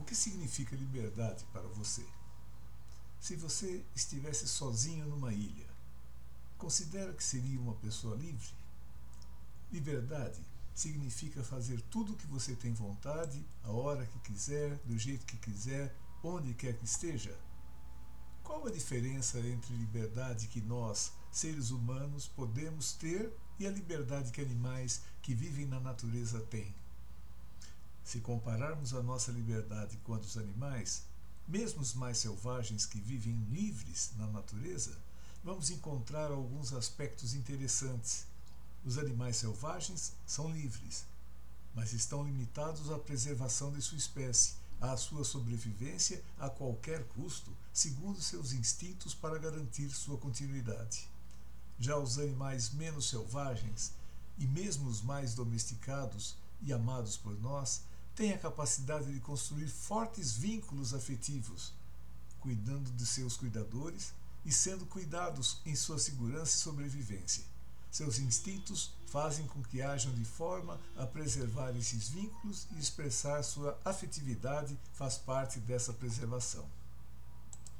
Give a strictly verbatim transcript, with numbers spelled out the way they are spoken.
que significa liberdade para você? Se você estivesse sozinho numa ilha, considera que seria uma pessoa livre? Liberdade significa fazer tudo o que você tem vontade, a hora que quiser, do jeito que quiser, onde quer que esteja? Qual a diferença entre a liberdade que nós, seres humanos, podemos ter e a liberdade que animais que vivem na natureza têm? Se compararmos a nossa liberdade com a dos animais, mesmo os mais selvagens que vivem livres na natureza, vamos encontrar alguns aspectos interessantes. Os animais selvagens são livres, mas estão limitados à preservação de sua espécie, à sua sobrevivência a qualquer custo, segundo seus instintos para garantir sua continuidade. Já os animais menos selvagens, e mesmo os mais domesticados e amados por nós, têm a capacidade de construir fortes vínculos afetivos, cuidando de seus cuidadores e sendo cuidados em sua segurança e sobrevivência. Seus instintos fazem com que hajam de forma a preservar esses vínculos e expressar sua afetividade faz parte dessa preservação.